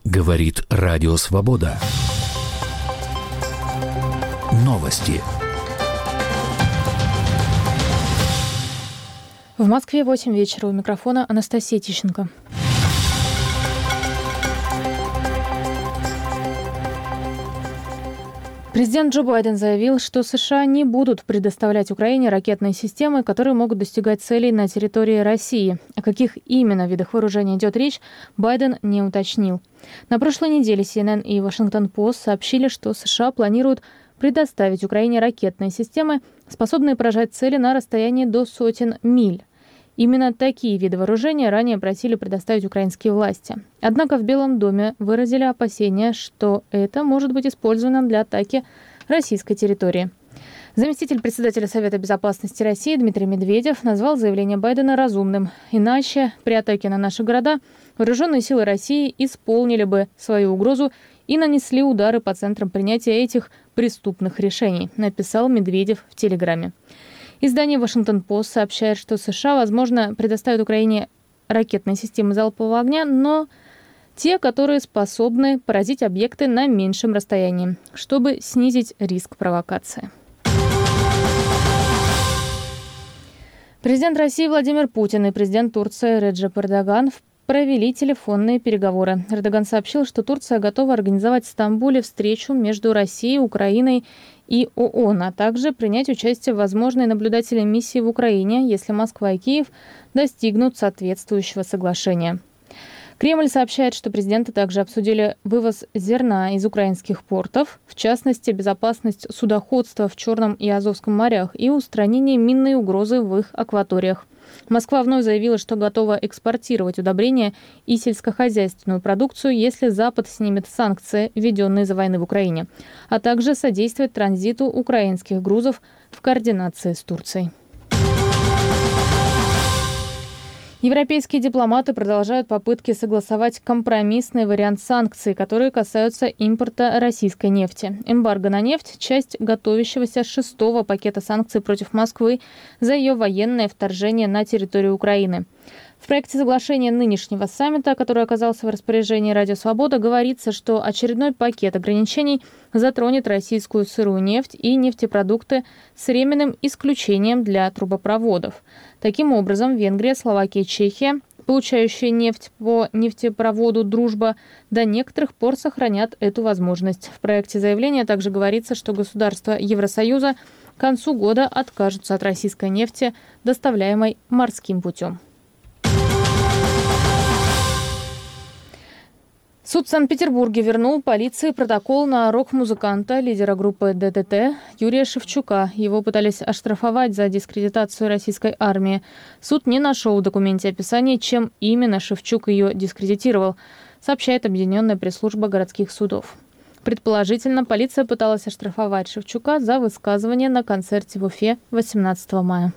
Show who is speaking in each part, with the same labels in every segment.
Speaker 1: Говорит Радио Свобода. Новости.
Speaker 2: В Москве 8 вечера. У микрофона Анастасия Тищенко. Президент Джо Байден заявил, что США не будут предоставлять Украине ракетные системы, которые могут достигать целей на территории России. О каких именно видах вооружения идет речь, Байден не уточнил. На прошлой неделе CNN и Washington-Post сообщили, что США планируют предоставить Украине ракетные системы, способные поражать цели на расстоянии до сотен миль. Именно такие виды вооружения ранее просили предоставить украинские власти. Однако в Белом доме выразили опасения, что это может быть использовано для атаки российской территории. Заместитель председателя Совета безопасности России Дмитрий Медведев назвал заявление Байдена разумным. Иначе при атаке на наши города вооруженные силы России исполнили бы свою угрозу и нанесли удары по центрам принятия этих преступных решений, написал Медведев в Телеграме. Издание «Вашингтон-Пост» сообщает, что США, возможно, предоставят Украине ракетные системы залпового огня, но те, которые способны поразить объекты на меньшем расстоянии, чтобы снизить риск провокации. Президент России Владимир Путин и президент Турции Реджеп Эрдоган провели телефонные переговоры. Эрдоган сообщил, что Турция готова организовать в Стамбуле встречу между Россией, Украиной и ООН, а также принять участие в возможной наблюдательной миссии в Украине, если Москва и Киев достигнут соответствующего соглашения. Кремль сообщает, что президенты также обсудили вывоз зерна из украинских портов, в частности, безопасность судоходства в Черном и Азовском морях и устранение минной угрозы в их акваториях. Москва вновь заявила, что готова экспортировать удобрения и сельскохозяйственную продукцию, если Запад снимет санкции, введенные из-за войны в Украине, а также содействовать транзиту украинских грузов в координации с Турцией. Европейские дипломаты продолжают попытки согласовать компромиссный вариант санкций, которые касаются импорта российской нефти. Эмбарго на нефть – часть готовящегося 6-го пакета санкций против Москвы за ее военное вторжение на территорию Украины. В проекте соглашения нынешнего саммита, который оказался в распоряжении Радио Свобода, говорится, что очередной пакет ограничений затронет российскую сырую нефть и нефтепродукты с временным исключением для трубопроводов. Таким образом, Венгрия, Словакия и Чехия, получающие нефть по нефтепроводу «Дружба», до некоторых пор сохранят эту возможность. В проекте заявления также говорится, что государства Евросоюза к концу года откажутся от российской нефти, доставляемой морским путем. Суд в Санкт-Петербурге вернул полиции протокол на рок-музыканта, лидера группы ДДТ Юрия Шевчука. Его пытались оштрафовать за дискредитацию российской армии. Суд не нашел в документе описания, чем именно Шевчук ее дискредитировал, сообщает Объединенная пресс-служба городских судов. Предположительно, полиция пыталась оштрафовать Шевчука за высказывание на концерте в Уфе 18 мая.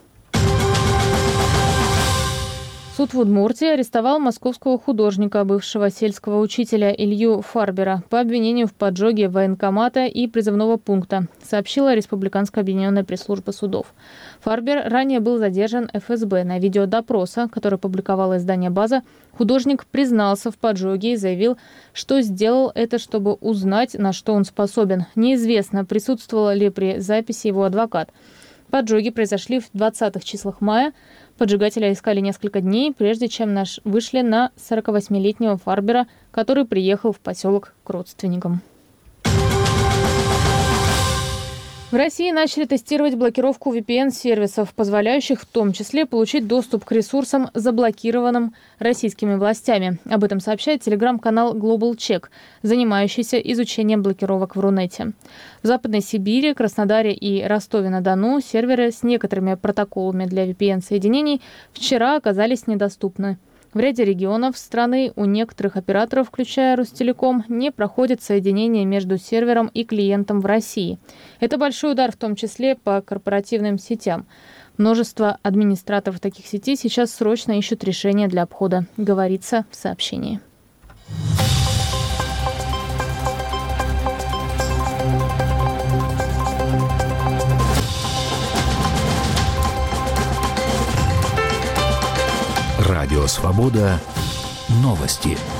Speaker 2: Суд в Удмуртии арестовал московского художника, бывшего сельского учителя Илью Фарбера, по обвинению в поджоге военкомата и призывного пункта, сообщила Республиканская объединенная пресс-служба судов. Фарбер ранее был задержан ФСБ. На видео допроса, которое публиковало издание «База», художник признался в поджоге и заявил, что сделал это, чтобы узнать, на что он способен. Неизвестно, присутствовал ли при записи его адвокат. Поджоги произошли в 20-х числах мая. Поджигателя искали несколько дней, прежде чем вышли на 48-летнего Фарбера, который приехал в поселок к родственникам. В России начали тестировать блокировку VPN-сервисов, позволяющих в том числе получить доступ к ресурсам, заблокированным российскими властями. Об этом сообщает телеграм-канал Global Check, занимающийся изучением блокировок в Рунете. В Западной Сибири, Краснодаре и Ростове-на-Дону серверы с некоторыми протоколами для VPN-соединений вчера оказались недоступны. В ряде регионов страны у некоторых операторов, включая Ростелеком, не проходит соединение между сервером и клиентом в России. Это большой удар в том числе по корпоративным сетям. Множество администраторов таких сетей сейчас срочно ищут решения для обхода, говорится в сообщении.
Speaker 1: Радио Свобода. Новости.